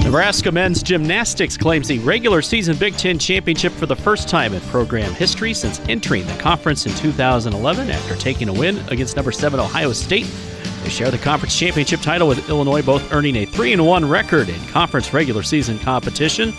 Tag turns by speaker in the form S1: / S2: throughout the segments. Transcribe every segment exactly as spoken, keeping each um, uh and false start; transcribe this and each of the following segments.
S1: Nebraska men's gymnastics claims a regular season Big Ten championship for the first time in program history since entering the conference in two thousand eleven after taking a win against number seven Ohio State. They share the conference championship title with Illinois, both earning a three and one record in conference regular season competition.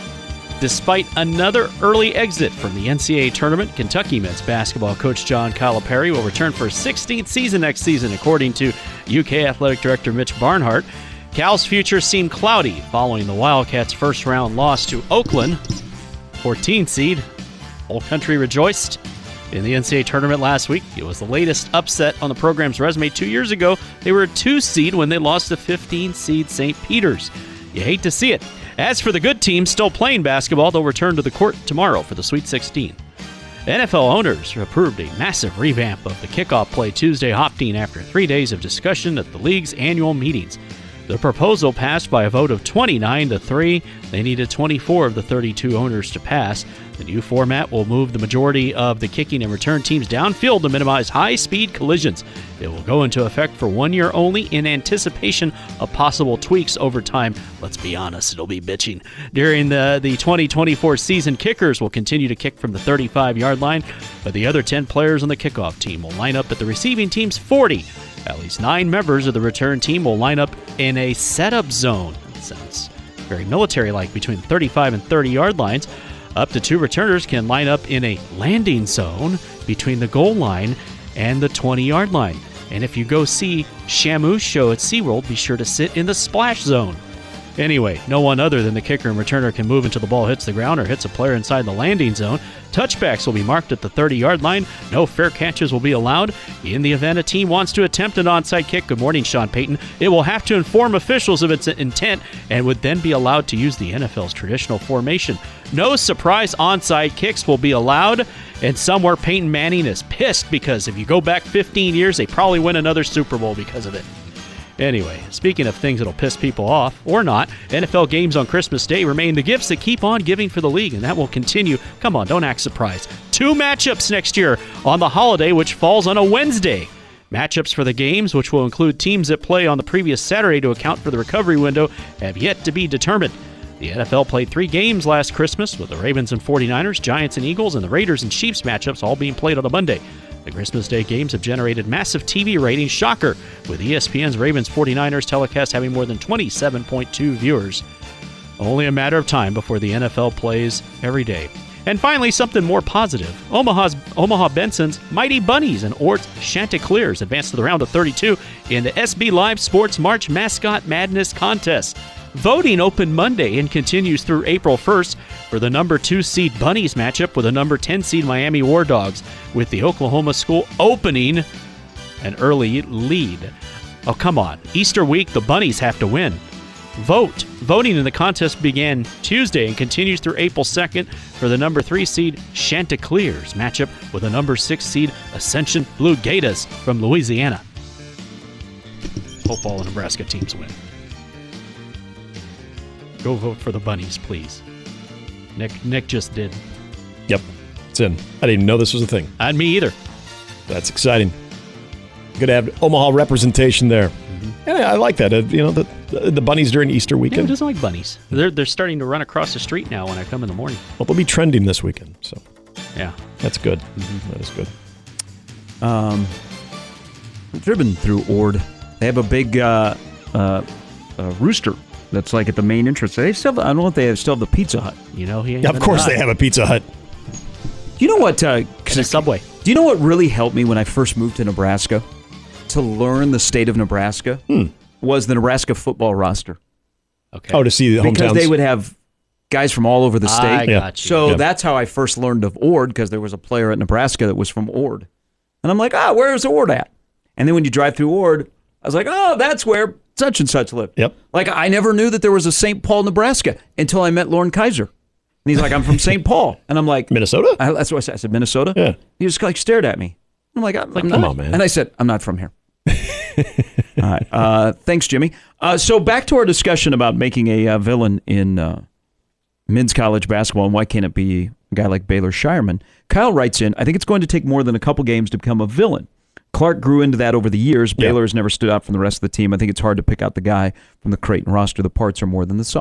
S1: Despite another early exit from the N C double A tournament, Kentucky men's basketball coach John Calipari will return for his sixteenth season next season, according to U K Athletic Director Mitch Barnhart. Cal's future seemed cloudy following the Wildcats' first-round loss to Oakland, fourteenth seed. Whole country rejoiced in the N C double A tournament last week. It was the latest upset on the program's resume. Two years ago, they were a two seed when they lost to fifteenth seed Saint Peter's. You hate to see it. As for the good teams still playing basketball, they'll return to the court tomorrow for the Sweet sixteen. N F L owners approved a massive revamp of the kickoff play Tuesday, opting after three days of discussion at the league's annual meetings. The proposal passed by a vote of twenty-nine to three. They needed twenty-four of the thirty-two owners to pass. The new format will move the majority of the kicking and return teams downfield to minimize high-speed collisions. It will go into effect for one year only in anticipation of possible tweaks over time. Let's be honest, it'll be bitching. During the, the twenty twenty-four season, kickers will continue to kick from the thirty-five-yard line, but the other ten players on the kickoff team will line up at the receiving team's forty. At least nine members of the return team will line up in a setup zone. That sounds very military-like, between thirty-five and thirty-yard lines. Up to two returners can line up in a landing zone between the goal line and the twenty-yard line. And if you go see Shamu's show at SeaWorld, be sure to sit in the splash zone. Anyway, no one other than the kicker and returner can move until the ball hits the ground or hits a player inside the landing zone. Touchbacks will be marked at the thirty-yard line. No fair catches will be allowed. In the event a team wants to attempt an onside kick, good morning, Sean Payton, it will have to inform officials of its intent and would then be allowed to use the N F L's traditional formation. No surprise onside kicks will be allowed, and somewhere Peyton Manning is pissed because if you go back fifteen years, they probably win another Super Bowl because of it. Anyway, speaking of things that'll piss people off, or not, N F L games on Christmas Day remain the gifts that keep on giving for the league, and that will continue. Come on, don't act surprised. Two matchups next year on the holiday, which falls on a Wednesday. Matchups for the games, which will include teams that play on the previous Saturday to account for the recovery window, have yet to be determined. The N F L played three games last Christmas, with the Ravens and forty-niners, Giants and Eagles, and the Raiders and Chiefs matchups all being played on a Monday. The Christmas Day games have generated massive T V ratings, shocker, with E S P N's Ravens forty-niners telecast having more than twenty-seven point two viewers. Only a matter of time before the N F L plays every day. And finally, something more positive. Omaha's Omaha Benson's Mighty Bunnies and Ort's Chanticleers advanced to the round of thirty-two in the S B Live Sports March Mascot Madness Contest. Voting opened Monday and continues through April first for the number two seed Bunnies matchup with the number ten seed Miami War Dogs, with the Oklahoma school opening an early lead. Oh, come on. Easter week, the Bunnies have to win. Vote. Voting in the contest began Tuesday and continues through April second for the number three seed Chanticleers matchup with the number six seed Ascension Blue Gators from Louisiana. Hope all the Nebraska teams win. Go vote for the Bunnies, please. Nick Nick just did.
S2: Yep, it's in. I didn't even know this was a thing.
S1: And me either.
S2: That's exciting. Good to have Omaha representation there. Mm-hmm. And I, I like that. Uh, you know, the the Bunnies during Easter weekend.
S1: Yeah, who doesn't like bunnies? They're they're starting to run across the street now when I come in the morning.
S2: Well, they'll be trending this weekend, so
S1: yeah,
S2: that's good. Mm-hmm. That is good.
S3: Um, I've driven through Ord. They have a big uh, uh, uh, rooster. That's like at the main entrance. They still have, I don't know if they have, still have the Pizza Hut.
S1: You know, he ain't
S2: yeah, of course they have a Pizza Hut.
S3: You know what? Uh,
S1: a Subway.
S3: Do you know what really helped me when I first moved to Nebraska to learn the state of Nebraska?
S2: Hmm.
S3: Was the Nebraska football roster.
S1: Okay.
S2: Oh, to see the hometowns.
S3: Because they would have guys from all over the state.
S1: I got you.
S3: So
S2: yeah.
S3: that's how I first learned of Ord, because there was a player at Nebraska that was from Ord. And I'm like, ah, where's Ord at? And then when you drive through Ord, I was like, oh, that's where such and such lived.
S2: Yep.
S3: Like, I never knew that there was a Saint Paul, Nebraska until I met Lauren Kaiser. And he's like, I'm from Saint Paul. And I'm like,
S2: Minnesota?
S3: I, that's what I said. I said, Minnesota?
S2: Yeah.
S3: He just like stared at me. I'm like, I'm,
S2: like
S3: I'm
S2: come
S3: not.
S2: on, man.
S3: And I said, I'm not from here. All right. Uh, thanks, Jimmy. Uh, so back to our discussion about making a uh, villain in uh, men's college basketball, and why can't it be a guy like Baylor Shireman? Kyle writes in, I think it's going to take more than a couple games to become a villain. Clark grew into that over the years. Baylor has never stood out from the rest of the team. I think it's hard to pick out the guy from the Creighton roster. The parts are more than the sum.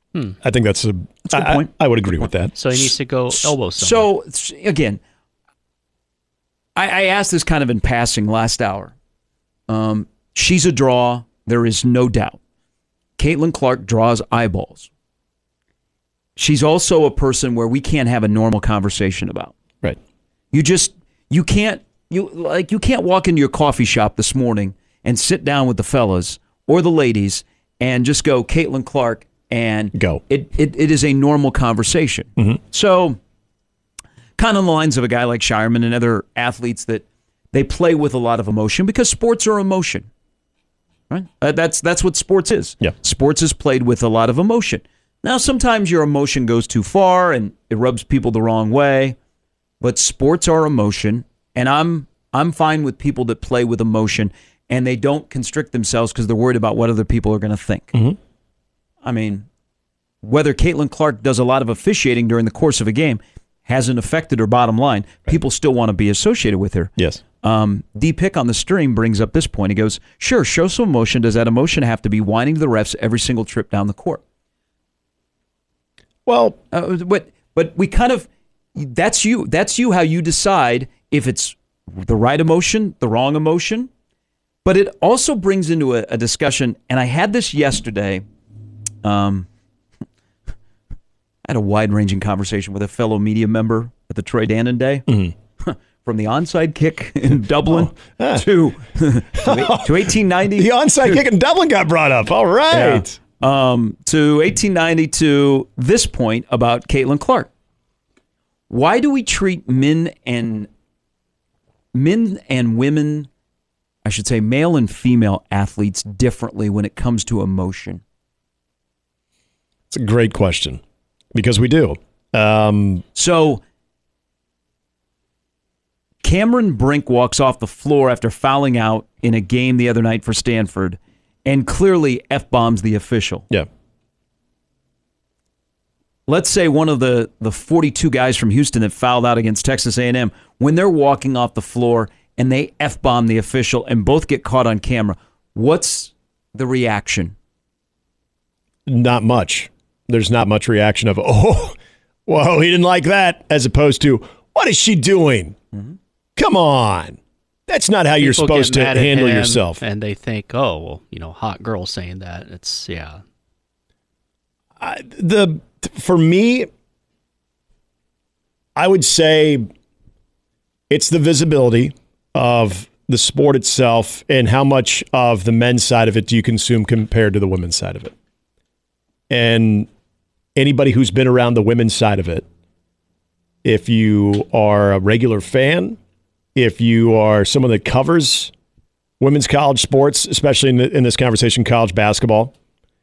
S2: Hmm. I think that's a,
S3: that's a good
S2: I,
S3: point.
S2: I, I would agree with that.
S1: So he needs to go elbow someone.
S3: So, again, I, I asked this kind of in passing last hour. Um, she's a draw. There is no doubt. Caitlin Clark draws eyeballs. She's also a person where we can't have a normal conversation about.
S2: Right.
S3: You just, you can't, you like, you can't walk into your coffee shop this morning and sit down with the fellas or the ladies and just go, Caitlin Clark, and
S2: go.
S3: It, it, it is a normal conversation.
S2: Mm-hmm.
S3: So, kind of on the lines of a guy like Shireman and other athletes that they play with a lot of emotion because sports are emotion. Right? Uh, that's that's what sports is.
S2: Yeah.
S3: Sports is played with a lot of emotion. Now, sometimes your emotion goes too far and it rubs people the wrong way, but sports are emotion, and I'm I'm fine with people that play with emotion and they don't constrict themselves because they're worried about what other people are going to think.
S2: Mm-hmm.
S3: I mean, whether Caitlin Clark does a lot of officiating during the course of a game hasn't affected her bottom line. People still want to be associated with her.
S2: Yes.
S3: Um, D. Pick on the stream brings up this point. He goes, sure, show some emotion. Does that emotion have to be whining to the refs every single trip down the court?
S2: Well,
S3: uh, but but we kind of, that's you. That's you how you decide if it's the right emotion, the wrong emotion. But it also brings into a, a discussion, and I had this yesterday. Um, I had a wide-ranging conversation with a fellow media member at the Troy Dannon Day.
S2: Mm-hmm.
S3: From the onside kick in Dublin
S2: oh, uh.
S3: to, to to eighteen ninety.
S2: The onside kick in Dublin got brought up. All right.
S3: Yeah. Um, to eighteen ninety to this point about Caitlin Clark. Why do we treat men and men and women, I should say male and female athletes differently when it comes to emotion?
S2: It's a great question because we do. Um,
S3: so Cameron Brink walks off the floor after fouling out in a game the other night for Stanford and clearly F-bombs the official.
S2: Yeah.
S3: Let's say one of the, the forty-two guys from Houston that fouled out against Texas A and M, when they're walking off the floor and they F-bomb the official and both get caught on camera, what's the reaction?
S2: Not much. There's not much reaction of, oh, whoa, he didn't like that, as opposed to, what is she doing? Mm-hmm. Come on. That's not how
S1: People
S2: you're supposed to handle yourself.
S1: And they think, oh, well, you know, hot girl saying that. It's, yeah.
S2: Uh, the For me, I would say it's the visibility of the sport itself and how much of the men's side of it do you consume compared to the women's side of it. And anybody who's been around the women's side of it, if you are a regular fan, if you are someone that covers women's college sports, especially in, the, in this conversation, college basketball,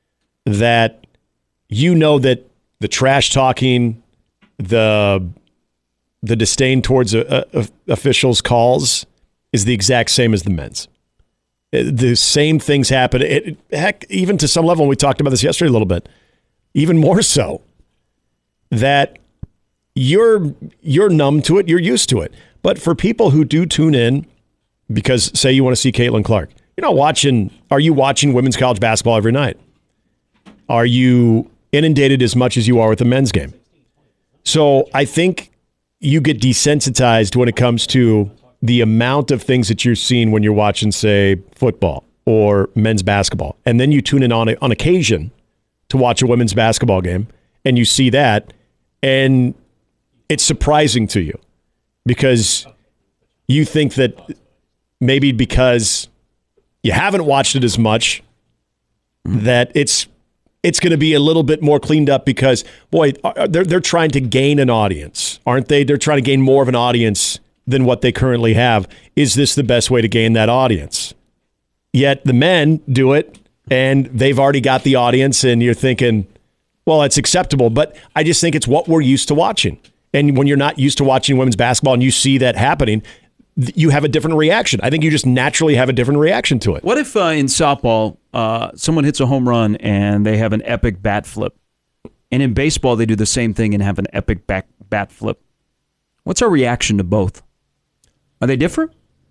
S2: that you know that the trash talking, the the disdain towards a, a, officials' calls is the exact same as the men's. The same things happen. It, heck, even to some level, and we talked about this yesterday a little bit, even more so, that you're you're numb to it, you're used to it. But for people who do tune in, because say you want to see Caitlin Clark, you're not watching, are you watching women's college basketball every night? Are you inundated as much as you are with the men's game? So I think you get desensitized when it comes to the amount of things that you're seeing when you're watching, say, football or men's basketball. And then you tune in on, a, on occasion to watch a women's basketball game, and you see that, and it's surprising to you because you think that maybe because you haven't watched it as much that it's it's going to be a little bit more cleaned up because, boy, they're they're trying to gain an audience, aren't they? They're trying to gain more of an audience than what they currently have. Is this the best way to gain that audience? Yet the men do it, and they've already got the audience, and you're thinking, well, it's acceptable. But I just think it's what we're used to watching. And when you're not used to watching women's basketball and you see that happening, you have a different reaction. I think you just naturally have a different reaction to it.
S3: What if uh, in softball, uh, someone hits a home run and they have an epic bat flip? And in baseball, they do the same thing and have an epic back bat flip. What's our reaction to both? Are they different?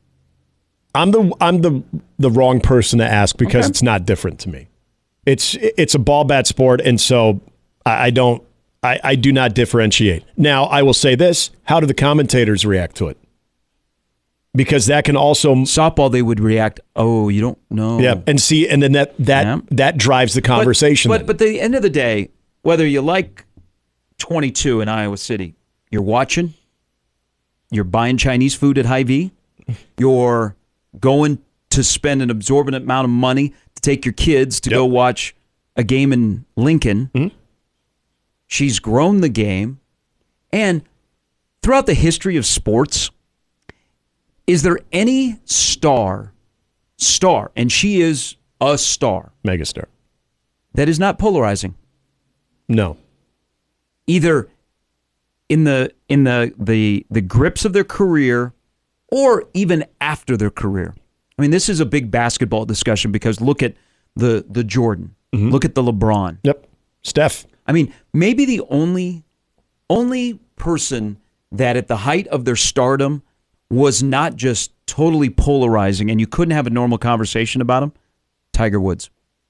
S2: I'm the I'm the the wrong person to ask because
S3: okay.
S2: It's not different to me. It's it's a ball bat sport, and so I, I don't. I, I do not differentiate. Now, I will say this: how do the commentators react to it? Because that can also
S3: softball. They would react. Oh, you don't know.
S2: Yeah, and see, and then that that
S3: Yeah.
S2: that drives the conversation.
S3: But, but but at the end of the day, whether you like twenty-two in Iowa City, you're watching, you're buying Chinese food at Hy-Vee, you're going to spend an absorbent amount of money to take your kids to
S2: Yep.
S3: go watch a game in Lincoln.
S2: Mm-hmm.
S3: She's grown the game, and throughout the history of sports, is there any star, star, and she is a star,
S2: megastar.
S3: that is not polarizing?
S2: No.
S3: Either in the in the the the grips of their career or even after their career. I mean, this is a big basketball discussion because look at the the Jordan.
S2: Mm-hmm.
S3: Look at the LeBron.
S2: Yep. Steph.
S3: I mean, maybe the only only person that at the height of their stardom was not just totally polarizing and you couldn't have a normal conversation about him, Tiger Woods.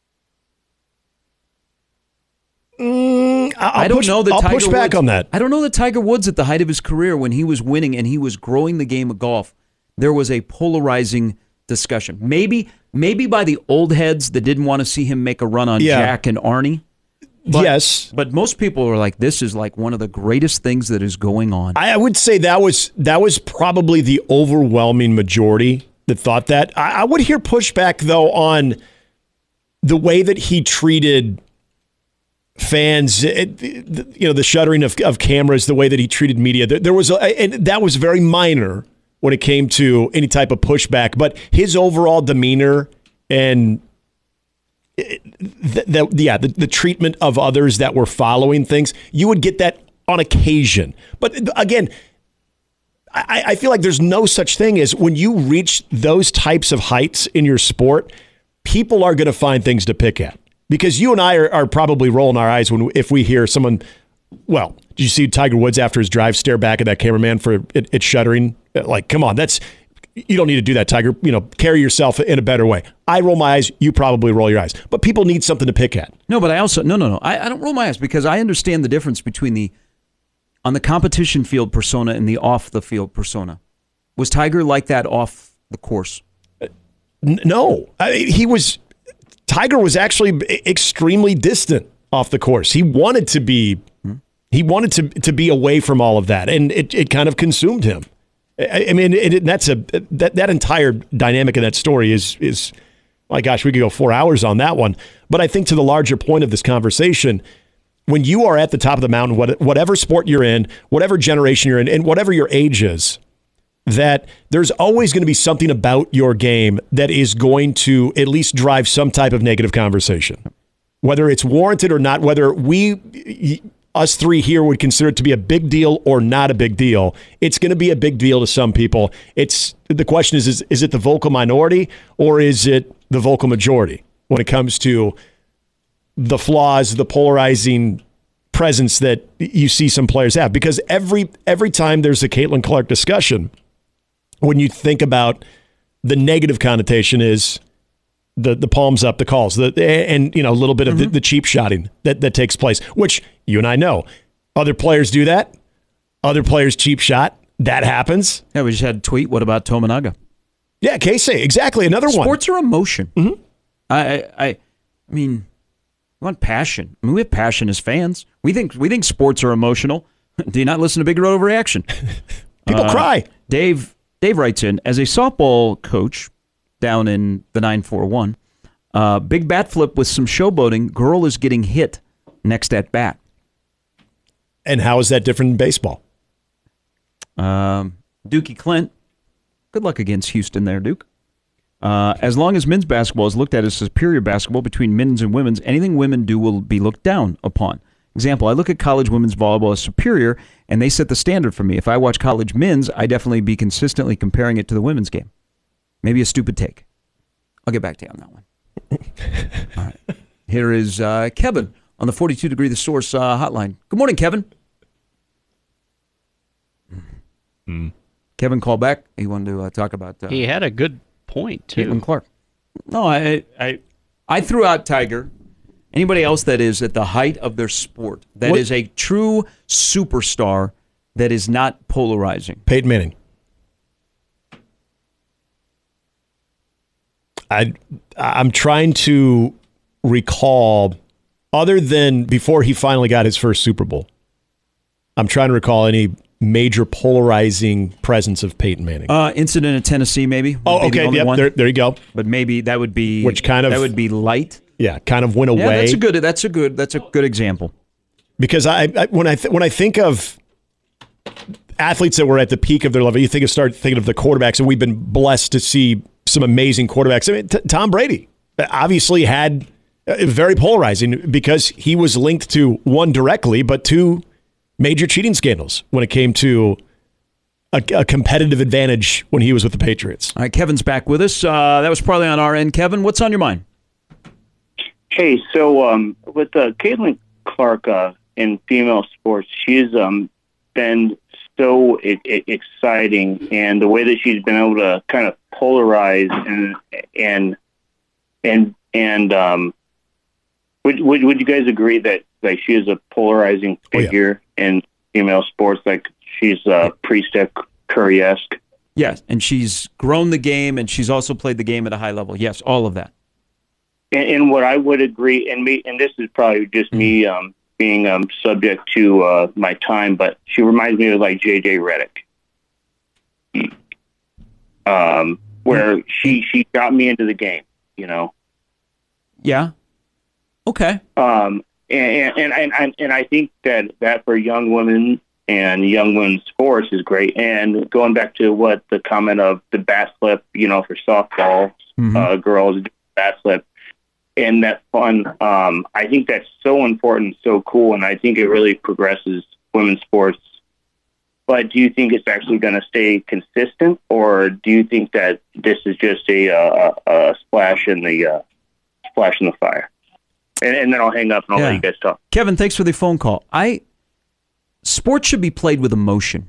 S2: Mm, I'll
S3: I don't
S2: push,
S3: know that
S2: I'll
S3: Tiger
S2: push back
S3: Woods,
S2: on that.
S3: I don't know that Tiger Woods at the height of his career when he was winning and he was growing the game of golf, there was a polarizing discussion. Maybe maybe by the old heads that didn't want to see him make a run on
S2: Yeah.
S3: Jack and Arnie. But,
S2: yes.
S3: But most people are like, this is like one of the greatest things that is going on.
S2: I would say that was that was probably the overwhelming majority that thought that. I, I would hear pushback though on the way that he treated fans, it, you know, the shuttering of, of cameras, the way that he treated media. There, there was a, and that was very minor when it came to any type of pushback, but his overall demeanor and the, the, yeah, the, the treatment of others that were following things, you would get that on occasion. But again, I, I feel like there's no such thing as when you reach those types of heights in your sport, people are going to find things to pick at. Because you and I are, are probably rolling our eyes when if we hear someone, well, did you see Tiger Woods after his drive stare back at that cameraman for it, it shuddering? Like, come on, that's you don't need to do that, Tiger. You know, carry yourself in a better way. I roll my eyes, you probably roll your eyes. But people need something to pick at.
S3: No, but I also, no, no, no. I, I don't roll my eyes because I understand the difference between the, on the competition field persona and the off the field persona. Was Tiger like that off the course?
S2: N- no. I mean, he was, Tiger was actually extremely distant off the course. He wanted to be, hmm? he wanted to, to be away from all of that. And it, it kind of consumed him. I mean, it, it, that's a that, that entire dynamic in that story is is my gosh, we could go four hours on that one. But I think to the larger point of this conversation, when you are at the top of the mountain, what, whatever sport you're in, whatever generation you're in, and whatever your age is, that there's always going to be something about your game that is going to at least drive some type of negative conversation, whether it's warranted or not. Whether we. Us three here would consider it to be a big deal or not a big deal. It's going to be a big deal to some people. It's the question is, is, is it the vocal minority or is it the vocal majority when it comes to the flaws, the polarizing presence that you see some players have? Because every every time there's a Caitlin Clark discussion, when you think about the negative connotation is the the palms up, the calls, the and you know a little bit of mm-hmm. the, the cheap shotting that, that takes place, which you and I know. Other players do that. Other players cheap shot. That happens.
S3: Yeah, we just had a tweet. What about Tominaga?
S2: Yeah, Casey, exactly. Another
S3: Sports
S2: one.
S3: Sports are emotion.
S2: Mm-hmm.
S3: I, I I mean, we want passion. I mean, we have passion as fans. We think we think sports are emotional. Do you not listen to Big Road Overreaction?
S2: People uh, cry.
S3: Dave Dave writes in, as a softball coach down in the nine four one, uh, big bat flip with some showboating. Girl is getting hit next at bat.
S2: And how is that different in baseball?
S3: Um, Dookie Clint, good luck against Houston there, Duke. Uh, as long as men's basketball is looked at as superior basketball between men's and women's, anything women do will be looked down upon. Example, I look at college women's volleyball as superior, and they set the standard for me. If I watch college men's, I definitely be consistently comparing it to the women's game. Maybe a stupid take. I'll get back to you on that one. All right. Here is uh, Kevin on the forty-two Degree The Source uh, hotline. Good morning, Kevin. Mm. Kevin called back. He wanted to uh, talk about. Uh,
S1: he had a good point too.
S3: Caitlin Clark. No, I, I, I threw out Tiger Anybody else that is at the height of their sport, that
S2: What?
S3: is a true superstar that is not polarizing?
S2: Peyton Manning. I, I'm trying to recall, other than before he finally got his first Super Bowl, I'm trying to recall any major polarizing presence of Peyton Manning.
S3: Uh, incident at Tennessee, maybe. would
S2: oh,
S3: be the
S2: okay.
S3: only
S2: Yep.
S3: one.
S2: There, there you go.
S3: But maybe that would be
S2: Which kind of-
S3: that would be light.
S2: Yeah, kind of went away.
S3: Yeah, that's a good. That's a good. That's a good example.
S2: Because I, I when I th- when I think of athletes that were at the peak of their level, you think of start thinking of the quarterbacks, and we've been blessed to see some amazing quarterbacks. I mean, t- Tom Brady obviously had uh, very polarizing because he was linked to one directly, but two major cheating scandals when it came to a, a competitive advantage when he was with the Patriots.
S3: All right, Kevin's back with us. Uh, that was probably on our end. Kevin, what's on your mind?
S4: Hey, so um, with uh, Caitlin Clark uh, in female sports, she's um, been so I- I- exciting, and the way that she's been able to kind of polarize and and and and um, would would would you guys agree that like she is a polarizing
S2: Oh, yeah.
S4: figure in female sports? Like she's uh, pre-Steph Curry-esque.
S3: Yes, and she's grown the game, and she's also played the game at a high level. Yes, all of that.
S4: And, and what I would agree, and me, and this is probably just me um, being um, subject to uh, my time, but she reminds me of like J J Redick, um, where she she got me into the game, you know.
S3: Yeah. Okay.
S4: Um, and, and and and and I think that that for young women and young women's sports is great. And going back to what the comment of the bat slip, you know, for softball
S3: Mhm.
S4: uh, girls, bat slip. And that fun, um, I think that's so important, so cool, and I think it really progresses women's sports. But do you think it's actually going to stay consistent, or do you think that this is just a, uh, a splash in the uh, splash in the fire? And, and then I'll hang up and I'll
S3: Yeah.
S4: let you guys talk.
S3: Kevin, thanks for the phone call. I sports should be played with emotion.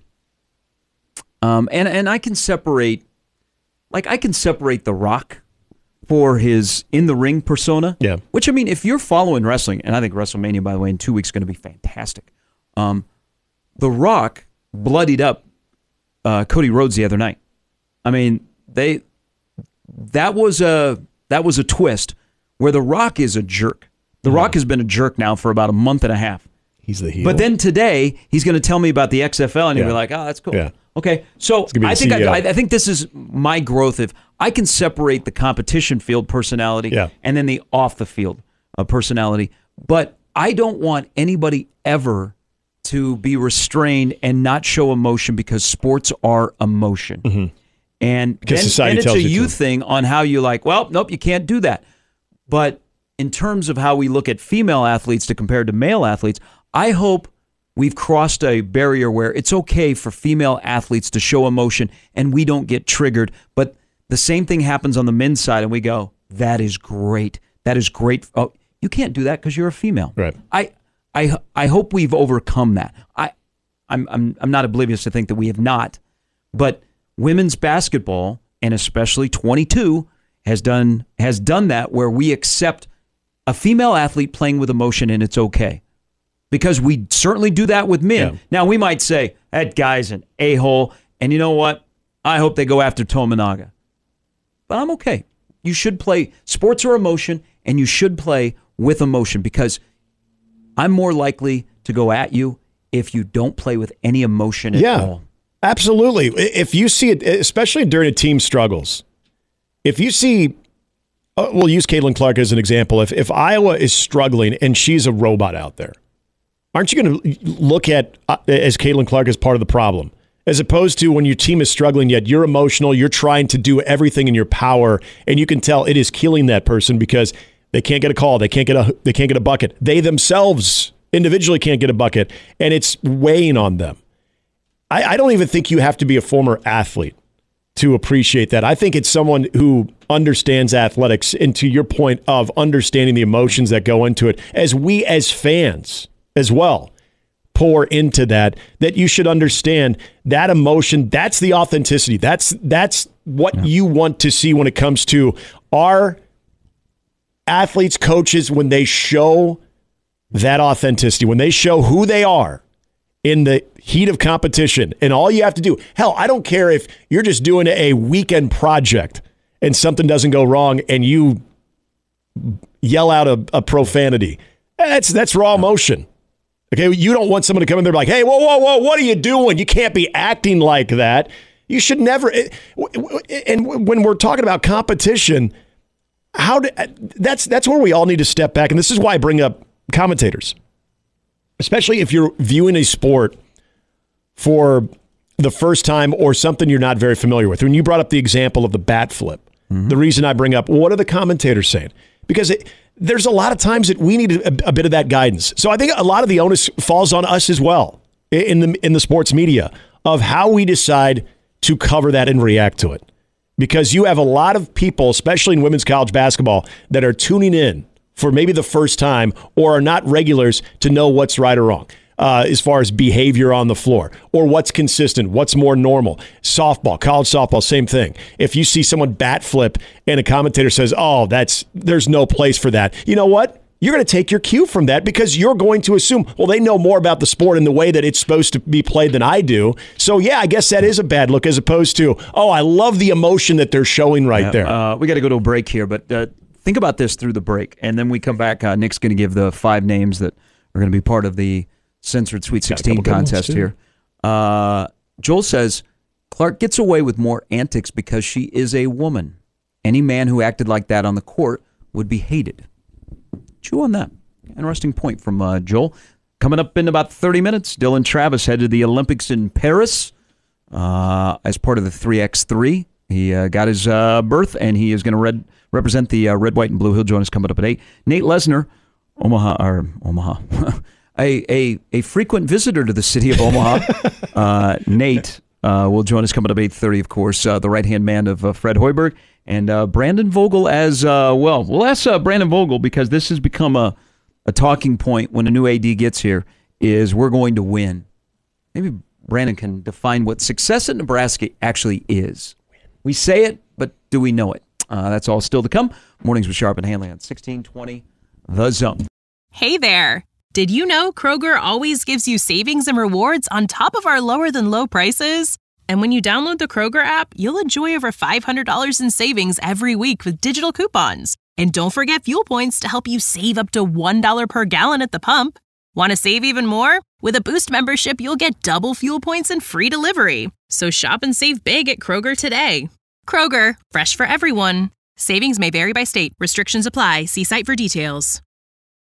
S3: Um, and and I can separate, like I can separate The Rock for his in the ring persona.
S2: Yeah.
S3: Which I mean, if you're following wrestling, and I think WrestleMania, by the way, in two weeks is going to be fantastic. Um, The Rock bloodied up uh, Cody Rhodes the other night. I mean, they that was a that was a twist where The Rock is a jerk. The Rock has been a jerk now for about a month and a half.
S2: He's the heel.
S3: But then today he's going to tell me about the X F L, and you'll
S2: Yeah.
S3: be like, "Oh, that's cool."
S2: Yeah.
S3: Okay, so
S2: gonna be the
S3: I think
S2: C E O.
S3: I, I think this is my growth. If I can separate the competition field personality
S2: Yeah.
S3: and then the off the field uh, personality, but I don't want anybody ever to be restrained and not show emotion because sports are emotion. And
S2: Because
S3: then,
S2: society
S3: then it's
S2: tells
S3: a
S2: you to.
S3: youth thing on how you like, well, nope, you can't do that. But in terms of how we look at female athletes to compare to male athletes, I hope we've crossed a barrier where it's okay for female athletes to show emotion and we don't get triggered. But the same thing happens on the men's side, and we go, that is great. That is great. Oh, you can't do that because you're a female.
S2: Right.
S3: I, I, I hope we've overcome that. I, I'm, I'm, I'm not oblivious to think that we have not, but women's basketball, and especially twenty-two, has done has done that where we accept a female athlete playing with emotion and it's okay. Because we certainly do that with men.
S2: Yeah.
S3: Now, we might say, that guy's an a-hole, and you know what? I hope they go after Tominaga. But I'm okay. You should play. Sports are emotion, and you should play with emotion because I'm more likely to go at you if you don't play with any emotion at
S2: Yeah.
S3: all.
S2: Absolutely. If you see it, especially during a team struggles, if you see, uh, we'll use Caitlin Clark as an example. If if Iowa is struggling and she's a robot out there, aren't you going to look at uh, as Caitlin Clark as part of the problem, as opposed to when your team is struggling yet you're emotional, you're trying to do everything in your power, and you can tell it is killing that person because they can't get a call, they can't get a they can't get a bucket, they themselves individually can't get a bucket, and it's weighing on them. I, I don't even think you have to be a former athlete to appreciate that. I think it's someone who understands athletics, and to your point of understanding the emotions that go into it, as we as fans as well pour into that, that you should understand that emotion, that's the authenticity. That's that's what
S3: Yeah.
S2: you want to see when it comes to our athletes, coaches, when they show that authenticity, when they show who they are in the heat of competition, and all you have to do, hell, I don't care if you're just doing a weekend project and something doesn't go wrong and you yell out a, a profanity. That's that's raw emotion. Okay, you don't want someone to come in there and be like, hey, whoa, whoa, whoa, what are you doing? You can't be acting like that. You should never. And when we're talking about competition, how do, that's that's where we all need to step back. And this is why I bring up commentators, especially if you're viewing a sport for the first time or something you're not very familiar with. When you brought up the example of the bat flip, mm-hmm. the reason I bring up, what are the commentators saying? Because it, there's a lot of times that we need a, a bit of that guidance. So I think a lot of the onus falls on us as well in the in the sports media of how we decide to cover that and react to it. Because you have a lot of people, especially in women's college basketball, that are tuning in for maybe the first time or are not regulars to know what's right or wrong uh, as far as behavior on the floor or what's consistent, what's more normal. Softball, college softball, same thing. If you see someone bat flip and a commentator says, oh, that's there's no place for that, you know what? You're going to take your cue from that because you're going to assume, well, they know more about the sport and the way that it's supposed to be played than I do. So, yeah, I guess that is a bad look as opposed to, oh, I love the emotion that they're showing right yeah, there.
S3: Uh, we got to go to a break here, but uh, think about this through the break. And then we come back. Uh, Nick's going to give the five names that are going to be part of the Censored Sweet sixteen contest here. Uh, Joel says, Clark gets away with more antics because she is a woman. Any man who acted like that on the court would be hated. Chew on that. Interesting point from uh, Joel. Coming up in about thirty minutes, Dylan Travis headed to the Olympics in Paris uh, as part of the three by three. He uh, got his uh, berth, and he is going to red, represent the uh, red, white, and blue. He'll join us coming up at eight. Nate Lesnar, Omaha, or Omaha, a, a a frequent visitor to the city of Omaha. uh, Nate uh, will join us coming up at eight thirty, of course, uh, the right-hand man of uh, Fred Hoiberg. And uh, Brandon Vogel as uh, well. We'll ask uh, Brandon Vogel because this has become a, a talking point when a new A D gets here is we're going to win. Maybe Brandon can define what success at Nebraska actually is. We say it, but do we know it? Uh, that's all still to come. Mornings with Sharp and Hanley on sixteen twenty The Zone.
S5: Hey there. Did you know Kroger always gives you savings and rewards on top of our lower than low prices? And when you download the Kroger app, you'll enjoy over five hundred dollars in savings every week with digital coupons. And don't forget fuel points to help you save up to one dollar per gallon at the pump. Want to save even more? With a Boost membership, you'll get double fuel points and free delivery. So shop and save big at Kroger today. Kroger, fresh for everyone. Savings may vary by state. Restrictions apply. See site for details.